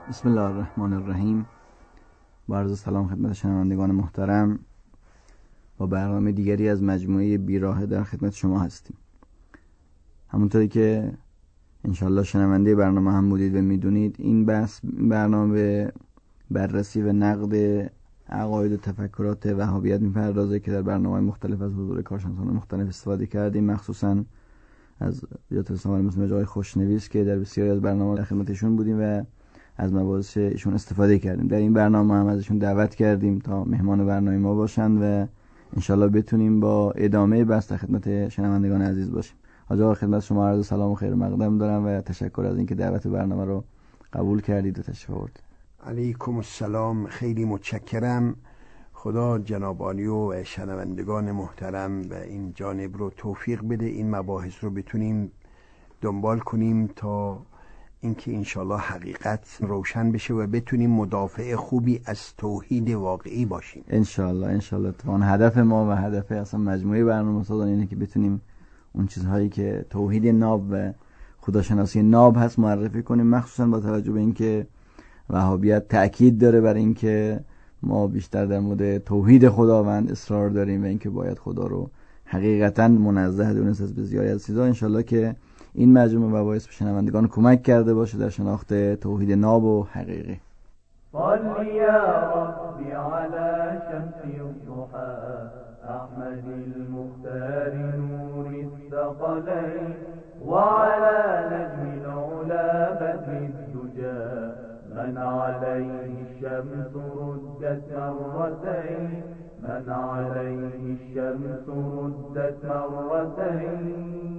بسم الله الرحمن الرحیم. با عرض سلام خدمت شنوندگان محترم، با برنامه دیگری از مجموعه بیراهه در خدمت شما هستیم. همونطوری که انشالله شنونده برنامه هم بودید و میدونید، این برنامه بررسی و نقد عقاید و تفکرات وهابیت میپردازه که در برنامه‌های مختلف از حضور کارشناسان مختلف استفاده کردیم، مخصوصا از بیات رسانه‌های مثل جای خوشنویس که در بسیاری از برنامه‌ها در خدمتشون بودیم و از مباحث ایشون استفاده کردیم. در این برنامه هم ازشون دعوت کردیم تا مهمان برنامه ما باشند و انشالله بتونیم با ادامه بحث در خدمت شنوندگان عزیز باشیم. حاج آقا خدمت شما عرض سلام و خیر مقدم دارم و تشکر از اینکه دعوت برنامه رو قبول کردید و تشریف آوردید. علیکم السلام، خیلی متشکرم. خدا جناب عالی و شنوندگان محترم و این جانب رو توفیق بده این مباحث رو بتونیم دنبال کنیم تا اینکه انشالله حقیقت روشن بشه و بتونیم مدافع خوبی از توحید واقعی باشیم. انشالله اتفاقا هدف ما و هدف اصلا مجموعه برنامه‌سازان اینه که بتونیم اون چیزهایی که توحید ناب و خداشناسی ناب هست معرفی کنیم، مخصوصا با توجه به اینکه وهابیت تأکید داره بر اینکه ما بیشتر در مورد توحید خداوند اصرار داریم و اینکه باید خدا رو حقیقتا منزه دونست از بسیاری از چیزا. انشالله که این مجموعه مباحث به شنوندگان کمک کرده باشه در شناخت توحید ناب و حقیقی. صل یا ربی علی شمس الضحى احمد المختار نور الثقلين وعلى نجم العلا بدر الدجى من عليه الشمس ردت مرتين من عليه الشمس ردت مرتين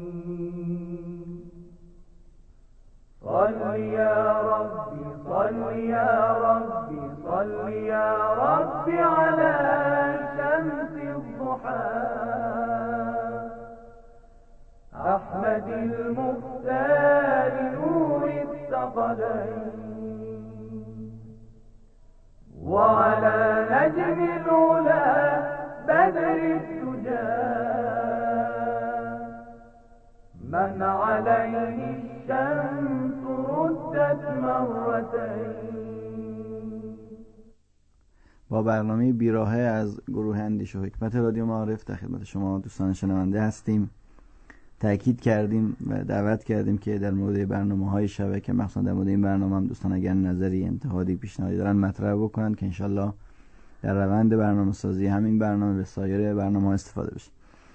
صل يا ربي صل يا ربي صل يا ربي على شمس الضحى أحمد المختار نور الثقلين وعلى نجم العلا بدر الدجى من عليه الشمس ردت مرتين. با برنامه بیراهه از گروه اندیش و حکمت رادیو معارف در خدمت شما دوستان شنونده هستیم. تأکید کردیم و دعوت کردیم که در مورد برنامه‌های شبکه، مخصوصا در مورد این برنامه هم دوستان اگر نظری، انتقادی، پیشنهادی دارن مطرح بکنن که انشالله در روند برنامه‌سازی همین برنامه به سایر برنامه‌ها استفاده بشه.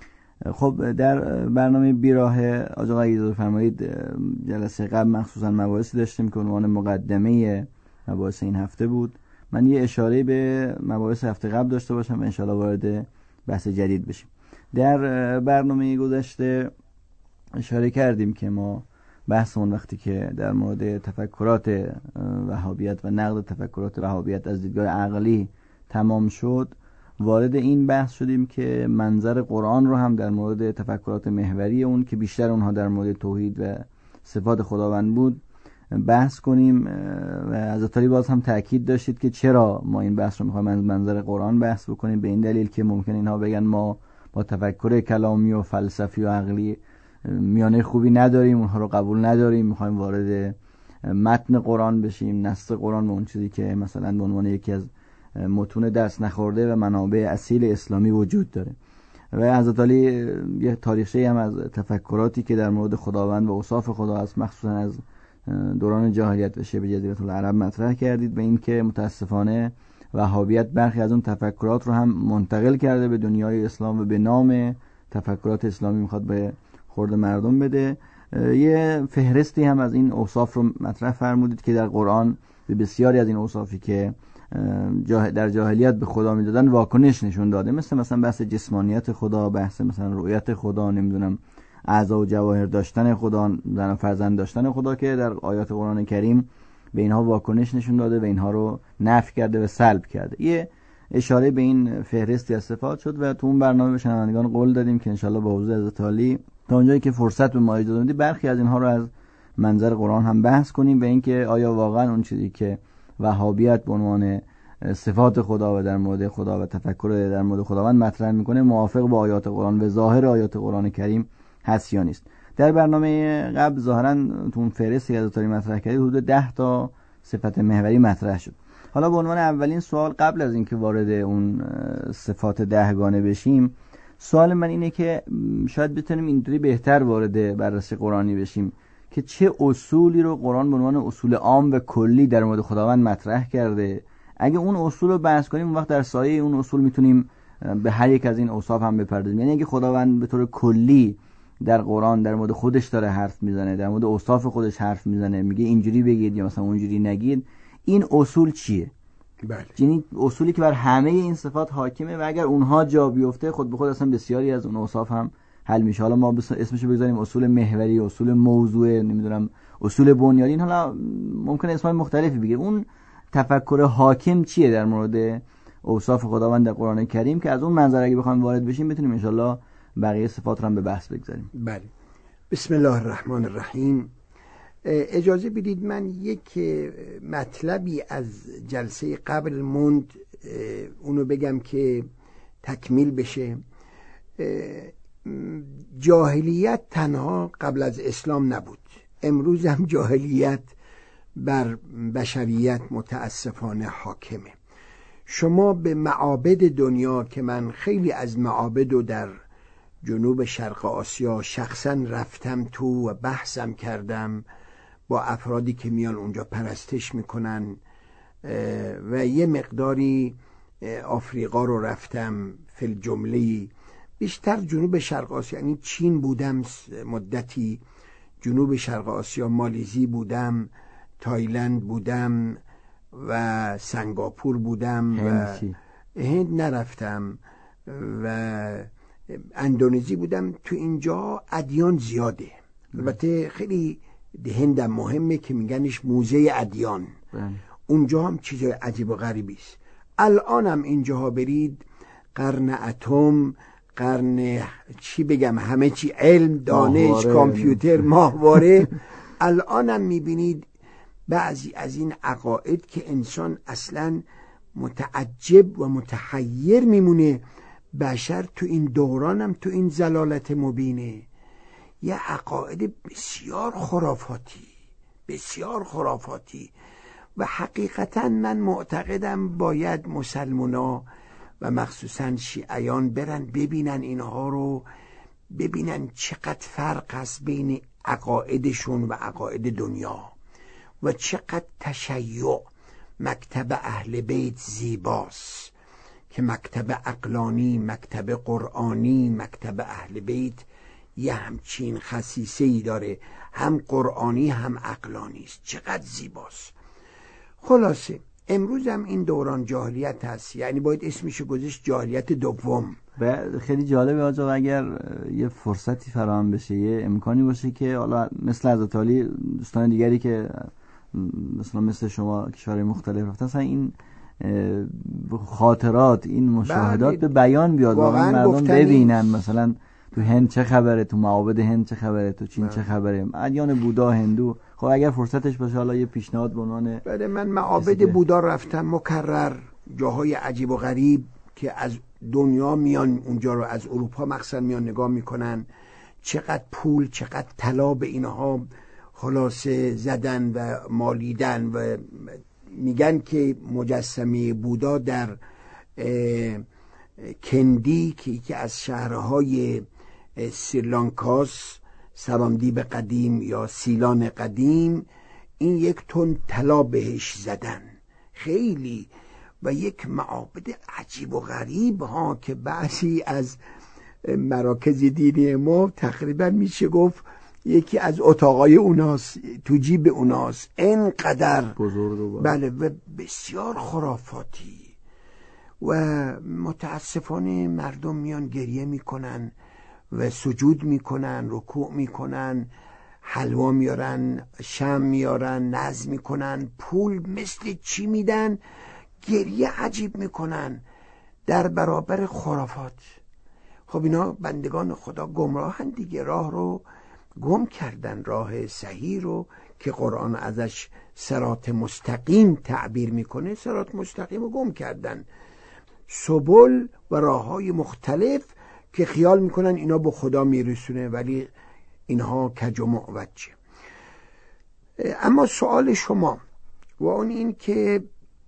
خب در برنامه بیراهه آقا اگه بفرمایید، جلسه قبل مخصوصا مباحثی داشتیم که عنوان مقدمه مباحث این هفته بود. من یه اشاره به مباحث هفته قبل داشته باشم و انشالله وارد بحث جدید بشیم. در برنامه گذشته اشاره کردیم که ما بحثمون وقتی که در مورد تفکرات وهابیت و نقد تفکرات وهابیت از دیدگاه عقلی تمام شد، وارد این بحث شدیم که منظر قرآن رو هم در مورد تفکرات محوری اون که بیشتر اونها در مورد توحید و صفات خداوند بود بحث کنیم و از طریق باز هم تأکید داشتید که چرا ما این بحث رو میخوایم از منظر قرآن بحث بکنیم، به این دلیل که ممکن اینها بگن ما با تفکر کلامی و فلسفی و عقلی میانه خوبی نداریم، اونها رو قبول نداریم، میخوایم وارد متن قرآن بشیم، نص قرآن و اون چیزی که مثلا به عنوان یکی از متون دست نخورده و منابع اصیل اسلامی وجود داره. و حضرت علی یه تاریخچه هم از تفکراتی که در مورد خداوند و اوصاف خدا است، مخصوصا از دوران جاهلیت و شبه جزیره العرب مطرح کردید، به این که متاسفانه وهابیت برخی از اون تفکرات رو هم منتقل کرده به دنیای اسلام و به نام تفکرات اسلامی میخواد به خورد مردم بده. یه فهرستی هم از این اوصاف رو مطرح فرمودید که در قرآن به بسیاری از این اوصافی که در جاهلیت به خدا میدادن واکنش نشون داده، مثلا بحث جسمانیت خدا، بحث مثلا رؤیت خدا، نمیدونم اعضا و جواهر داشتن خدا، زن و فرزند داشتن خدا، که در آیات قرآن کریم به اینها واکنش نشون داده و اینها رو نفی کرده و سلب کرده. یه اشاره به این فهرستی از صفات شد و تو اون برنامه به شنوندگان قول دادیم که انشالله با حضور حضرت عالی تا اونجایی که فرصت به ما اجازه میده برخی از اینها رو از منظر قرآن هم بحث کنیم، به اینکه آیا واقعا اون چیزی که وهابیت به عنوان صفات خدا و در مورد خدا و تفکر در مورد خداوند مطرح میکنه موافق با آیات قرآن و ظاهر آیات قرآن کریم هست یا نیست. در برنامه قبل ظاهرا تو اون فهرستی از تاری مطرح کردید حدود 10 تا صفت محوری مطرح شد. حالا به عنوان اولین سوال قبل از اینکه وارد اون صفات 10 گانه بشیم، سوال من اینه که شاید بتونیم اینطوری بهتر وارد بررسی قرآنی بشیم که چه اصولی رو قرآن به عنوان اصول عام و کلی در مورد خداوند مطرح کرده. اگه اون اصول رو بحث کنیم اون وقت در سایه اون اصول میتونیم به هر یک از این اوصاف هم بپردازیم. یعنی اگه خداوند به طور کلی در قرآن در مورد خودش داره حرف میزنه، در مورد اوصاف خودش حرف میزنه، میگه اینجوری بگید یا مثلا اونجوری نگید، این اصول چیه؟ بله. یعنی اصولی که بر همه این صفات حاکمه و اگر اونها جا بیفته خود به خود اصلا بسیاری از اون اوصاف هم حل میشه. حالا ما اسمشو بگذاریم اصول محوری، اصول موضوع، نمیدونم اصول بنیادین، حالا ممکنه اسمای مختلفی بگه. اون تفکر حاکم چیه در مورد اوصاف خداوند در قرآن کریم که از اون منظر اگه بخوایم وارد بشیم بتونیم ان شاءالله بقیه صفات رو هم به بحث بگذاریم. بله. بسم الله الرحمن الرحیم. اجازه بدید من یک مطلبی از جلسه قبل موند اونو بگم که تکمیل بشه. جاهلیت تنها قبل از اسلام نبود، امروز هم جاهلیت بر بشریت متاسفانه حاکمه. شما به معابد دنیا که من خیلی از معابد رو در جنوب شرق آسیا شخصا رفتم تو و بحثم کردم با افرادی که میان اونجا پرستش میکنن و یه مقداری آفریقا رو رفتم، فی الجمله بیشتر جنوب شرق آسیا، یعنی چین بودم مدتی، جنوب شرق آسیا مالزی بودم، تایلند بودم و سنگاپور بودم و هند نرفتم و اندونزی بودم. تو اینجا ادیان زیاده، البته خیلی هندم مهمه که میگنش موزه ادیان، اونجا هم چیز عجیب و غریبی است. الان هم اینجاها برید، قرن اتم، قرن چی بگم، همه چی، علم، دانش، کامپیوتر، ماهواره. الان هم میبینید بعضی از این عقاید که انسان اصلا متعجب و متحیر میمونه. بشر تو این دورانم تو این ضلالت مبینه، یه عقاید بسیار خرافاتی، بسیار خرافاتی. و حقیقتا من معتقدم باید مسلمونا و مخصوصا شیعیان برن ببینن اینها رو، ببینن چقدر فرق هست بین عقایدشون و عقاید دنیا و چقدر تشیع. مکتب اهل بیت زیباست که مکتب عقلانی، مکتب قرآنی، مکتب اهل بیت یه همچین خصیصه‌ای داره، هم قرآنی هم عقلانی است. چقدر زیباست. خلاصه امروز هم این دوران جاهلیت هست، یعنی باید اسمشو گذاشت جاهلیت دوم. خیلی جالبه آقا، اگر یه فرصتی فراهم بشه، یه امکانی باشه که حالا مثل حضرت علی، دوستان دیگری که مثل شما کشورهای مختلف رفتن، مثلا این خاطرات، این مشاهدات به بیان بیاد، واقعا مردم ببینن مثلا تو هند چه خبره، تو معابد هند چه خبره، تو چین چه خبره، ادیان بودا، هندو. خب اگر فرصتش باشه حالا یه پیشنهاد به عنوان بله. من معابد بودا رفتم مکرر، جاهای عجیب و غریب که از دنیا میان اونجا رو، از اروپا مخصوصا میان نگاه میکنن. چقدر پول، چقدر طلا به اینها خلاصه زدن و مالیدن و میگن که مجسمه بودا در کندی که یکی از شهرهای سریلانکاست، سرامدیب قدیم یا سیلان قدیم، این 1 تن طلا بهش زدن. خیلی. و یک معابد عجیب و غریب ها که بعضی از مراکز دینی ما تقریبا میشه گفت یکی از اتاقای اوناست، تو جیب اوناست، اینقدر بزرگ. بله. و بسیار خرافاتی. و متاسفانه مردم میان گریه میکنن و سجود میکنن، رکوع میکنن، حلوا میارن، شمع میارن، نذر میکنن، پول مثل چی میدن، گریه عجیب میکنن در برابر خرافات. خب اینا بندگان خدا گمراهن دیگه، راه رو گم کردن، راه صحیح رو که قرآن ازش صراط مستقیم تعبیر میکنه، صراط مستقیم رو گم کردن. سبل و راههای مختلف که خیال میکنن اینا به خدا میرسونه، ولی اینها کج و معوجه. اما سوال شما و اون این که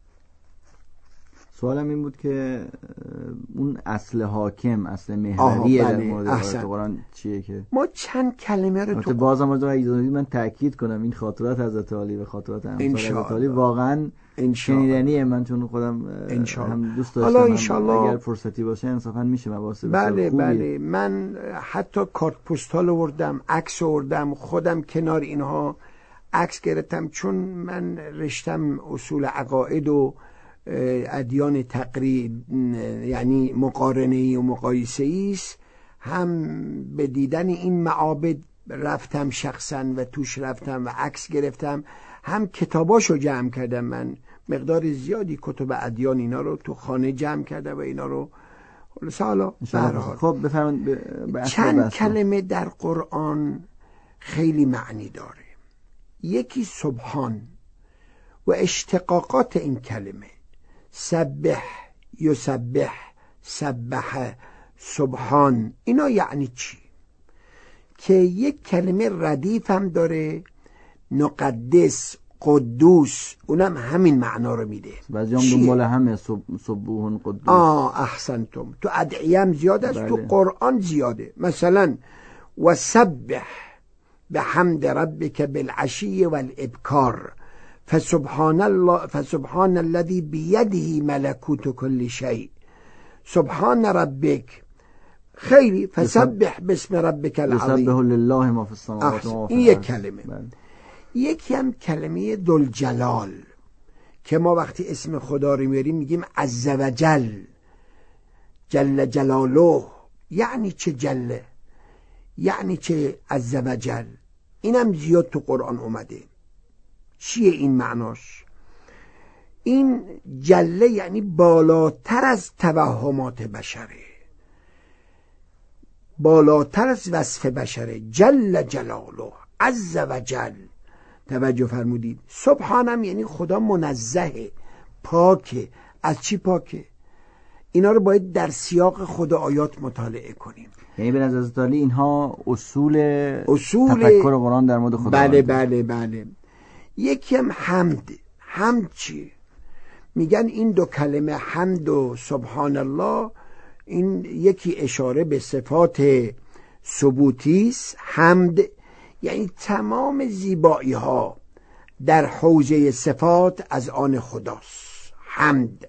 سوالم این بود که اون اصل حاکم، اصل محوری در مورد آیات قرآن چیه که ما چند کلمه رو تو بازم من تأکید کنم این خاطرات حضرت علی و خاطرات امثال حضرت علی واقعا شنیدنیه. من چون خودم هم دوست داشتم اگر فرصتی باشه انصافا میشه مباحث بله بله. من حتی کارت پستال آوردم، عکس آوردم، خودم کنار اینها عکس گرفتم، چون من رشتم اصول عقاید و ادیان تقریب یعنی مقارنه‌ای و مقایسه‌ای است. هم به دیدن این معابد رفتم شخصا و توش رفتم و عکس گرفتم، هم کتاباشو جمع کردم. من مقدار زیادی کتب ادیان اینا رو تو خانه جمع کردم و اینا رو حالا خب بفرمایید. چند کلمه در قرآن خیلی معنی داره. یکی سبحان و اشتقاقات این کلمه، سبح، یسبح، سبح، سبحان، اینا یعنی چی؟ که یک کلمه ردیف هم داره، نقدس، قدوس، اونم همین معنا رو میده. بعضی هم دنبال همه سبوح قدوس. احسنتم. تو ادعیه هم زیاد است، تو قرآن زیاده. مثلا و سبح بحمد ربک بالعشی والابکار فسبحان الذي بيده ملكوت كل شيء سبحان ربك خیلی فسبح باسم ربك العظیم یسبح لله ما في السماوات و ما في الارض. این یک کلمه. یکی هم کلمه ذوالجلال که ما وقتی اسم خدا رو میاریم میگیم عز و جل، جل جلاله. یعنی چه جل؟ یعنی چه عز و جل؟ اینم زیاد تو قرآن اومده. چیه این معناش؟ این جله یعنی بالاتر از توهمات بشره، بالاتر از وصف بشره. جل جلاله، عز و جل. توجه فرمودید؟ سبحانم یعنی خدا منزهه، پاکه. از چی پاکه؟ اینا رو باید در سیاق خود آیات مطالعه کنیم. یعنی به نظر حضرت علی اینها اصول تفکر قرآن در مورد خدا. بله بله بله. یکی هم حمد. حمد چیه؟ میگن این دو کلمه حمد و سبحان الله، این یکی اشاره به صفات ثبوتی است. حمد یعنی تمام زیبایی ها در حوزه صفات از آن خداست. حمد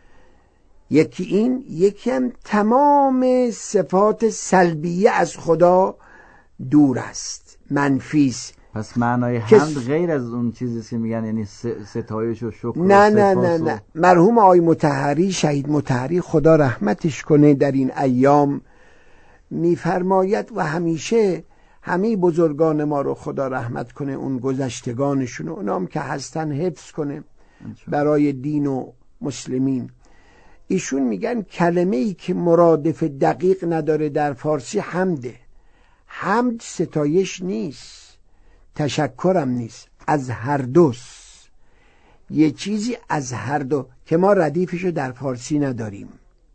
یکی این. یکی هم تمام صفات سلبیه از خدا دور است، منفی است. پس معنای حمد غیر از اون چیزی که میگن یعنی ستایش و شکر نه. مرحوم آقای مطهری، شهید مطهری خدا رحمتش کنه، در این ایام میفرماید و همیشه همه بزرگان ما رو خدا رحمت کنه، اون گذشتگانشون، اونام که هستن حفظ کنه برای دین و مسلمین. ایشون میگن کلمه‌ای که مرادف دقیق نداره در فارسی حمده. حمد ستایش نیست، تشکرم نیست، از هر دوست. یه چیزی از هر دو که ما ردیفشو در فارسی نداریم.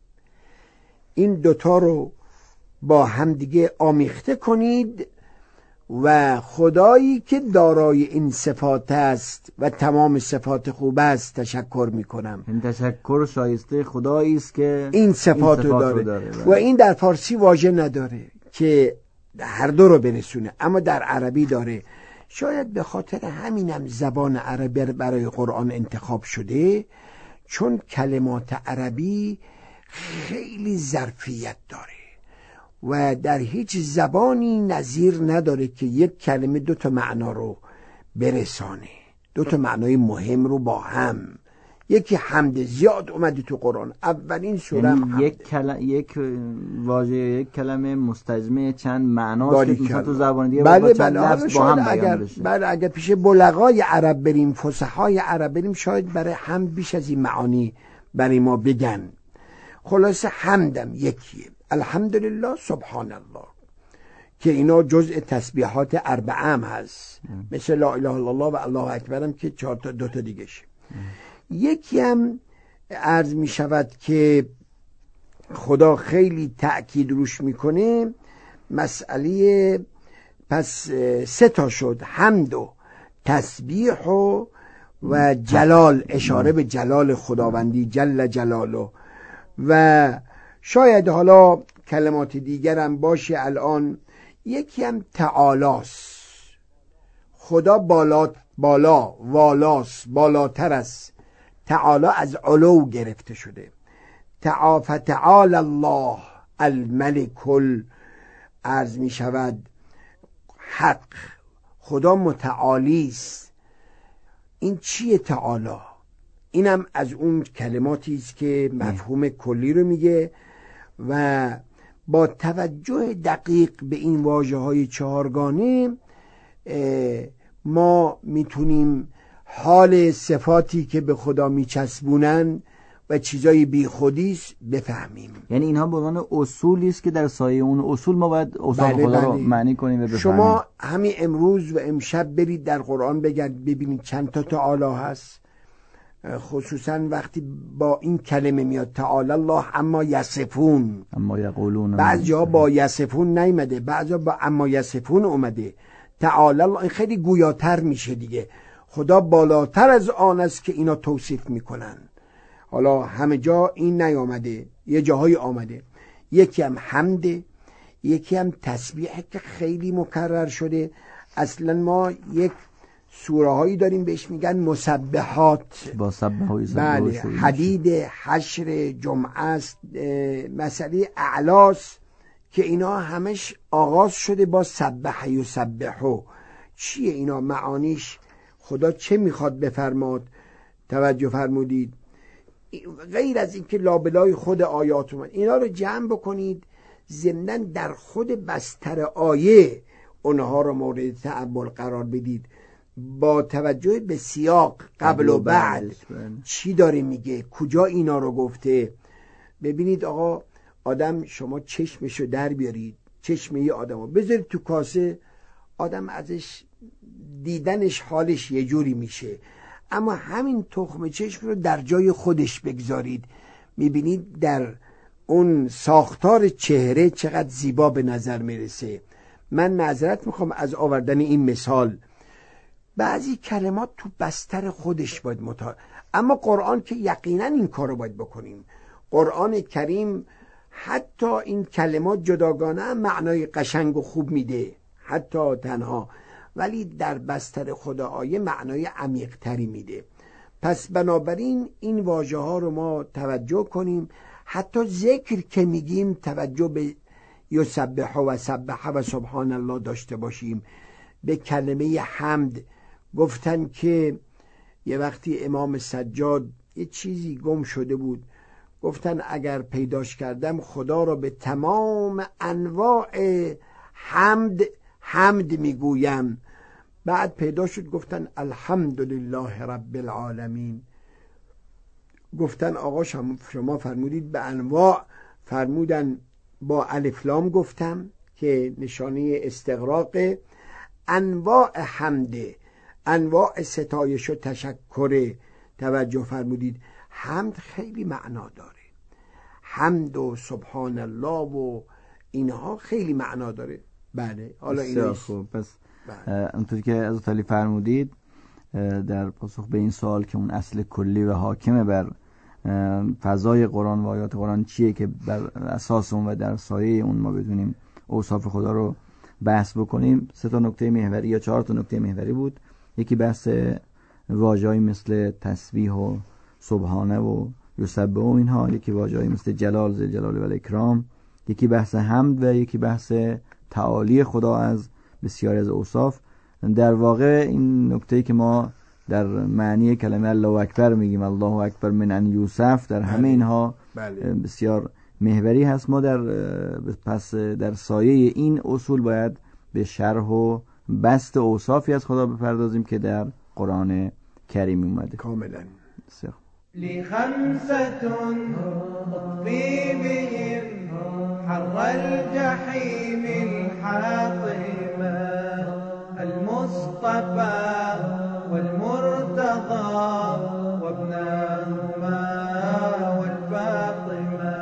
این دوتا رو با هم دیگه آمیخته کنید و خدایی که دارای این صفات است و تمام صفات خوب است تشکر میکنم. این تشکر شایسته خدایی است که این صفات رو داره. و این در فارسی واژه نداره که هر دو رو برسونه، اما در عربی داره. شاید به خاطر همینم زبان عربی برای قرآن انتخاب شده، چون کلمات عربی خیلی ظرفیت داره و در هیچ زبانی نظیر نداره که یک کلمه دو تا معنا رو برسانه، دو تا معنای مهم رو با هم. یکی حمد زیاد اومده تو قرآن، اولین سوره یعنی یک واژه، یک کلمه مستجمع چند معناست که مثلا تو زبان دیگه با چند لفظ با هم بیان بشه. اگر پیش بلغای عرب بریم، فصحای عرب بریم، شاید برای هم بیش از این معانی برای ما بگن. خلاصه حمدم یکیه، الحمدلله، سبحان الله، که اینا جزء تسبیحات اربعه هم هست، مثل لا اله الا الله و الله اکبر هم که دو تا دیگه شه. یکی هم عرض می شود که خدا خیلی تأکید روش میکنه، مسئله، پس سه تا شد، حمد و تسبیح و و جلال، اشاره به جلال خداوندی جل جلاله. و شاید حالا کلمات دیگرم باشه. الان یکی هم تعالاست، خدا والاست، بالاتر است. تعالی از علو گرفته شده. فتعال الله الملک، عرض می شود حق، خدا متعالی است. این چیه تعالی؟ اینم از اون کلماتی است که مفهوم کلی رو میگه و با توجه دقیق به این واژه‌های چهارگانه ما میتونیم حال صفاتی که به خدا میچسبونن و چیزای بی خودیست بفهمیم. یعنی اینها به عنوان اصولی است که در سایه اون اصول ما باید اوصاف خدا رو معنی کنیم و بفهمیم. شما همین امروز و امشب برید در قرآن ببینید چند تا تعالی هست، خصوصا وقتی با این کلمه میاد تعالی الله اما یصفون، اما یقولون، بعضی جا با یصفون نیومده، بعضی با اما یصفون اومده. تعالی الله این خیلی گویاتر میشه دیگه. خدا بالاتر از آن است که اینا توصیف میکنن. حالا همه جا این نیامده، یه جاهای آمده. یکی هم حمده، یکی هم تسبیح که خیلی مکرر شده. اصلا ما یک سوره هایی داریم بهش میگن مسبحات، با سبح. بله، حدید، حشر، جمعه است، مسئله اعلاس که اینا همش آغاز شده با سبح یسبحو. چیه اینا؟ معانیش خدا چه میخواد بفرماد؟ توجه فرمودید؟ غیر از این که لابلای خود آیات اومد، اینا رو جمع بکنید، ضمناً در خود بستر آیه اونها رو مورد تأمل قرار بدید با توجه به سیاق قبل و بعد چی داره میگه، کجا اینا رو گفته. ببینید آقا، آدم شما چشمشو در بیارید، چشم یه آدم رو بذارید تو کاسه، آدم ازش دیدنش حالش یه جوری میشه، اما همین تخم چشم رو در جای خودش بگذارید، میبینید در اون ساختار چهره چقدر زیبا به نظر میرسه. من معذرت میخوام از آوردن این مثال. بعضی کلمات تو بستر خودش باید اما قرآن که یقینا این کار رو باید بکنیم. قرآن کریم حتی این کلمات جداگانه هم معنای قشنگ و خوب میده، حتی تنها، ولی در بستر خدا آیه معنای عمیق تری میده. پس بنابراین این واژه ها رو ما توجه کنیم. حتی ذکر که میگیم توجه به یسبح و سبح و سبحان الله داشته باشیم. به کلمه حمد گفتن که یه وقتی امام سجاد یه چیزی گم شده بود، گفتن اگر پیداش کردم خدا را به تمام انواع حمد میگویم. بعد پیدا شد، گفتن الحمدلله رب العالمین. گفتن آقا شما فرمودید به انواع، فرمودن با الف لام گفتم که نشانه استغراق، انواع حمده، انواع ستایش و تشکر. توجه فرمودید حمد خیلی معنا داره، حمد و سبحان الله و اینها خیلی معنا داره. بله، حالا اینه خوب. پس اونطوری که حضرت علی فرمودید در پاسخ به این سوال که اون اصل کلی و حاکمه بر فضای قرآن و آیات قرآن چیه که بر اساس اون و در سایه اون ما بدونیم اوصاف خدا رو بحث بکنیم، 3 نکته محوری یا 4 نکته محوری بود. یکی بحث واژه‌ای مثل تسبیح و سبحانه و یسبح و اینها، یکی واژه‌ای مثل جلال، ذل جلال و الاکرام، یکی بحث حمد و یکی بحث تعالی خدا از بسیاری از اوصاف. در واقع این نکته‌ای که ما در معنی کلمه الله اکبر میگیم، الله اکبر من ان یوسف، در همه اینها بسیار محوری هست. ما در سایه این اصول باید به شرح و بست اوصافی از خدا بپردازیم که در قرآن کریم اومده. کاملا. لخمسة أطفي بهم حر الجحيم الحاطمة المصطفى والمرتضى وابناهما والفاطمة.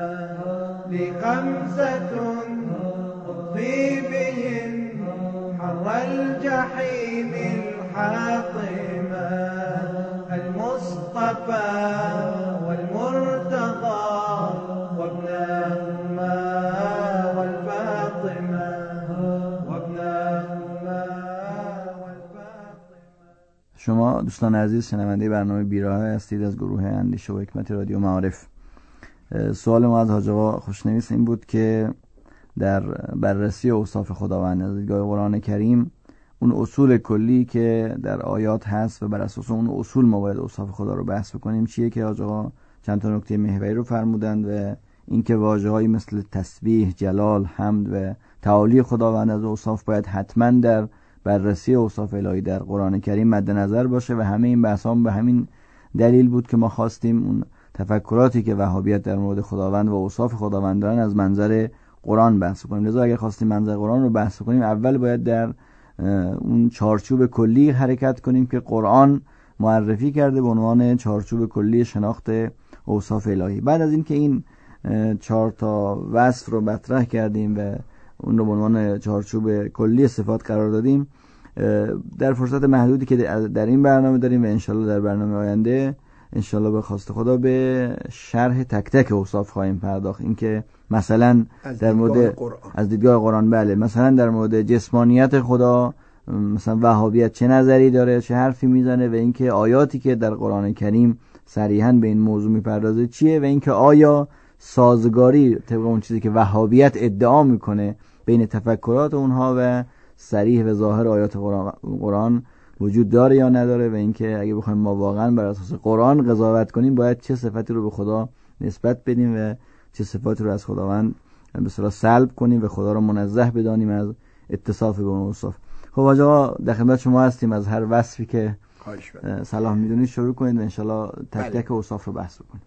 لخمسة أطفي بهم حر الجحيم الحاطمة والمرتضى وابنهما والفاطمة وابنهما والفاطمة. شما دوستان عزیز شنونده برنامه بیراه هستید از گروه اندیشه و حکمت رادیو معارف. سوال ما از حاج آقا خوشنویس این بود که در بررسی اوصاف خداوند از دیدگاه قرآن کریم اون اصول کلی که در آیات هست و بر اساس اون اصول ما باید اوصاف خدا رو بحث بکنیم چیه که حاج آقا چند تا نکته محوری رو فرمودند و اینکه واژه‌هایی مثل تسبیح، جلال، حمد و تعالی خداوند از اوصاف باید حتما در بررسی اوصاف الهی در قرآن کریم مد نظر باشه و همه این بحث‌ها به همین دلیل بود که ما خواستیم اون تفکراتی که وهابیت در مورد خداوند و اوصاف خداوند دارن از منظر قرآن بحث کنیم. لذا اگر خواستیم منظر قرآن رو بحث کنیم اول باید در اون چارچوب کلی حرکت کنیم که قرآن معرفی کرده به عنوان چارچوب کلی شناخت اوصاف الهی. بعد از اینکه این 4 تا وصف رو مطرح کردیم و اون رو به عنوان چارچوب کلی صفات قرار دادیم، در فرصت محدودی که در این برنامه داریم و انشالله در برنامه آینده انشالله به خواست خدا به شرح تک تک اوصاف خواهیم پرداخت. اینکه مثلا در مورد از دیدگاه قرآن بله مثلا در مورد جسمانیت خدا مثلا وهابیت چه نظری داره، چه حرفی میزنه و اینکه آیاتی که در قرآن کریم صریحاً به این موضوع میپردازه چیه و اینکه آیا سازگاری طبق اون چیزی که وهابیت ادعا میکنه بین تفکرات اونها و صریح و ظاهر آیات قرآن وجود داره یا نداره و اینکه اگه بخوایم ما واقعا بر اساس قرآن قضاوت کنیم باید چه صفتی رو به خدا نسبت بدیم و چه صفاتی رو از خداوند به اصطلاح سلب کنیم و خدا رو منزه بدانیم از اتصاف به اون اوصاف. خب آقا در خدمت شما هستیم، از هر وصفی که صلاح میدونید شروع کنید و انشالله تک تک اوصاف رو بحث بکنید.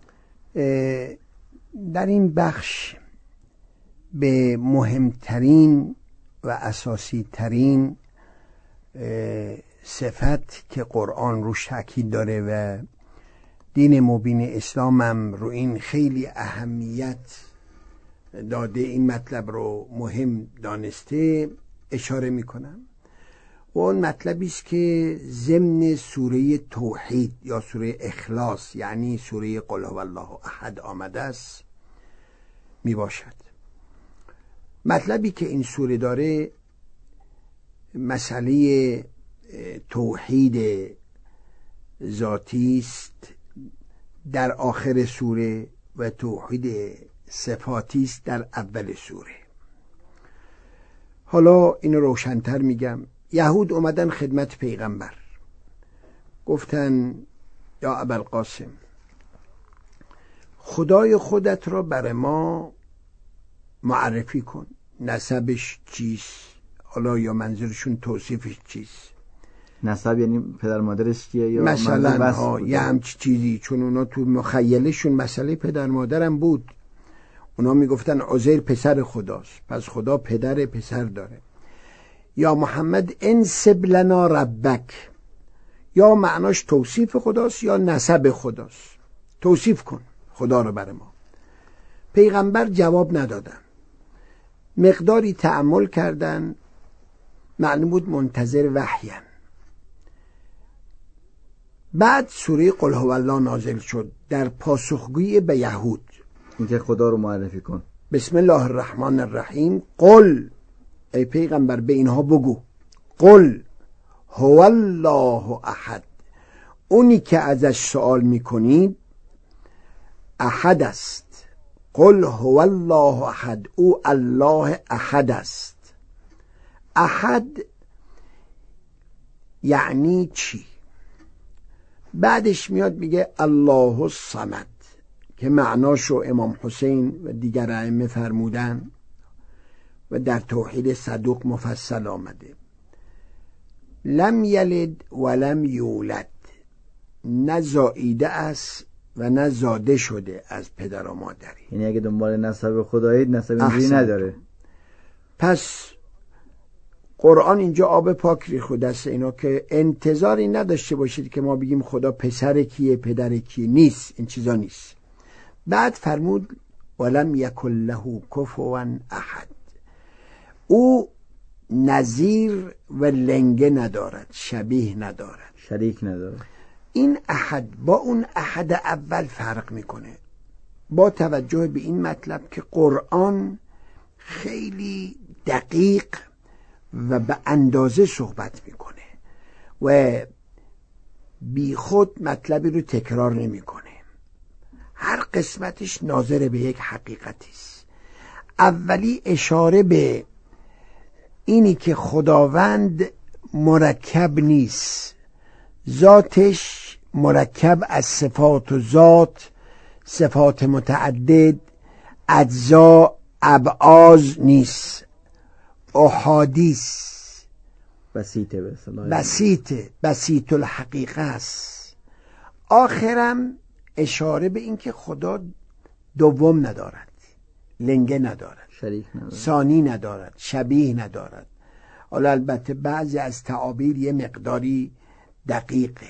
در این بخش به مهمترین و اساسی ترین صفت که قرآن روش تاکید داره و دین مبین اسلام هم رو این خیلی اهمیت داده، این مطلب رو مهم دانسته اشاره میکنم و اون مطلبی است که ضمن سوره توحید یا سوره اخلاص یعنی سوره قل هو الله احد آمده است می باشد. مطلبی که این سوره داره مسئله توحید ذاتی است در آخر سوره و توحید صفاتی است در اول سوره. حالا اینو روشن‌تر میگم. یهود اومدن خدمت پیغمبر گفتن یا ابوالقاسم خدای خودت را برای ما معرفی کن، نسبش چیست؟ حالا یا منظورشون توصیفش چیست؟ نسب یعنی پدر مادرش کیه یا مثلا یه همچی چیزی، چون اونا تو مخیلشون مسئله پدر مادرم بود. اونا میگفتن عزیر پسر خداست، پس خدا پدر پسر داره. یا محمد انسب لنا ربک، یا معناش توصیف خداست یا نسب خداست، توصیف کن خدا رو برای ما. پیغمبر جواب ندادن، مقداری تأمل کردن، معلوم بود منتظر وحی‌اند. بعد سوره قل هو الله نازل شد در پاسخگویی به یهود، اینکه خدا رو معرفی کن. بسم الله الرحمن الرحیم. قل، ای پیغمبر به اینها بگو، قل هو الله احد، اونی که ازش سوال میکنید احد است. قل هو الله احد، او الله احد است. احد یعنی چی؟ بعدش میاد میگه الله الصمد که معناشو امام حسین و دیگر ائمه فرمودن و در توحید صدوق مفصل آمده. لم یلد ولم یولد، نه زاییده است و نه زاده شده از پدر و مادری. یعنی اگه دنبال نسب خدایید نسب اینجوری نداره. پس قرآن اینجا آب پاک ریخت دست اینا که انتظاری نداشته باشید که ما بگیم خدا پسر کیه پدر کیه، نیست، این چیزا نیست. بعد فرمود ولم یکن له کفوا احد، او نظیر و لنگه ندارد، شبیه ندارد، شریک نداره. این احد با اون احد اول فرق میکنه، با توجه به این مطلب که قرآن خیلی دقیق و به اندازه صحبت میکنه و بی خود مطلبی رو تکرار نمیکنه. هر قسمتش ناظر به یک حقیقتی است. اولی اشاره به اینی که خداوند مرکب نیست، ذاتش مرکب از صفات و ذات، صفات متعدد، اجزا، ابعاض نیست، احادیث، بسیطه، به اصطلاح بسیط الحقیقه است. آخرم اشاره به این که خدا دوم ندارد، لنگه ندارد، شریک ندارد، ثانی ندارد، شبیه ندارد. حالا البته بعضی از تعابیر یه مقداری دقیقه.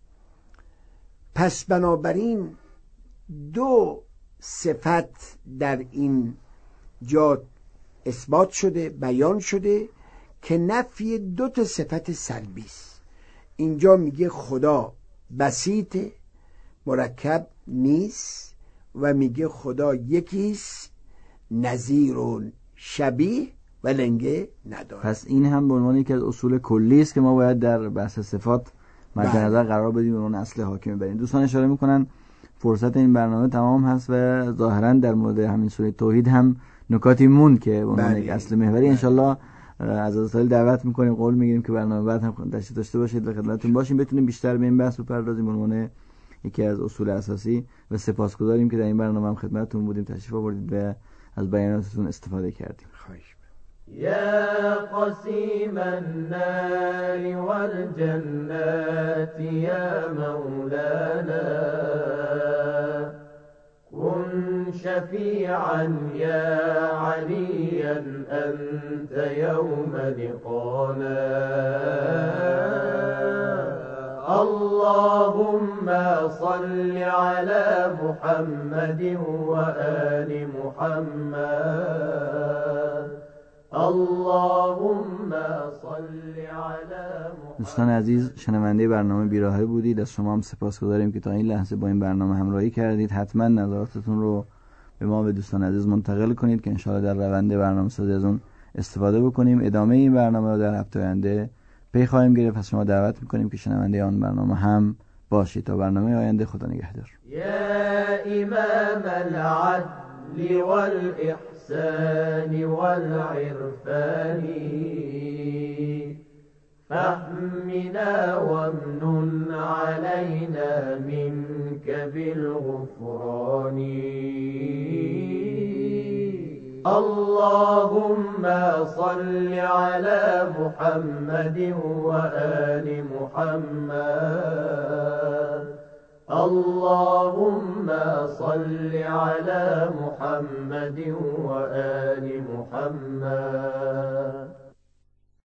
پس بنابراین دو صفت در این جا اثبات شده، بیان شده که نفی دو تا صفت سلبی است. اینجا میگه خدا بسیط مرکب نیست و میگه خدا یکیست، نظیر و شبیه و لنگه نداره. پس این هم به عنوان یکی از اصول کلی است که ما باید در بحث صفات مد نظر قرار بدیم و اون اصل حاکم ببریم. دوستان اشاره میکنن فرصت این برنامه تمام هست و ظاهرا در مورد همین سوره توحید هم نکاتی موند که به عنوان یک اصل محوری انشالله از اساتید دعوت میکنیم، قول میگیریم که برنامه بعد هم تشریف داشته باشید و خدمتتون باشیم، بتونیم بیشتر به این بحث بپردازیم به عنوان یکی از اصول اساسی و سپاسگزاریم که در این برنامه هم خدمتتون بودیم، تشریف آوردید و از بیاناتتون استفاده کردیم. خواهش يا قسيم النار والجنات يا مولانا كن شفيعا يا عليا أنت يوم لقانا اللهم صل على محمد وآل محمد اللهم صل على محمد. دوستان عزیز، شنونده برنامه بیراهه بودید. از شما هم سپاسگزاریم که تا این لحظه با این برنامه همراهی کردید. حتما نظراتتون رو به ما و دوستان عزیز منتقل کنید که انشاءالله در روند برنامه سازی از اون استفاده بکنیم. ادامه این برنامه رو در هفته آینده پی خواهیم گرفت. پس شما دعوت میکنیم که شنونده آن برنامه هم باشید. تا برنامه آینده، خدا نگهدار. يا إمام العدل والإحسان والعرفان فاحمنا وامنن علينا منك بالغفران اللهم صل على محمد وآل محمد اللهم صل على محمد وآل محمد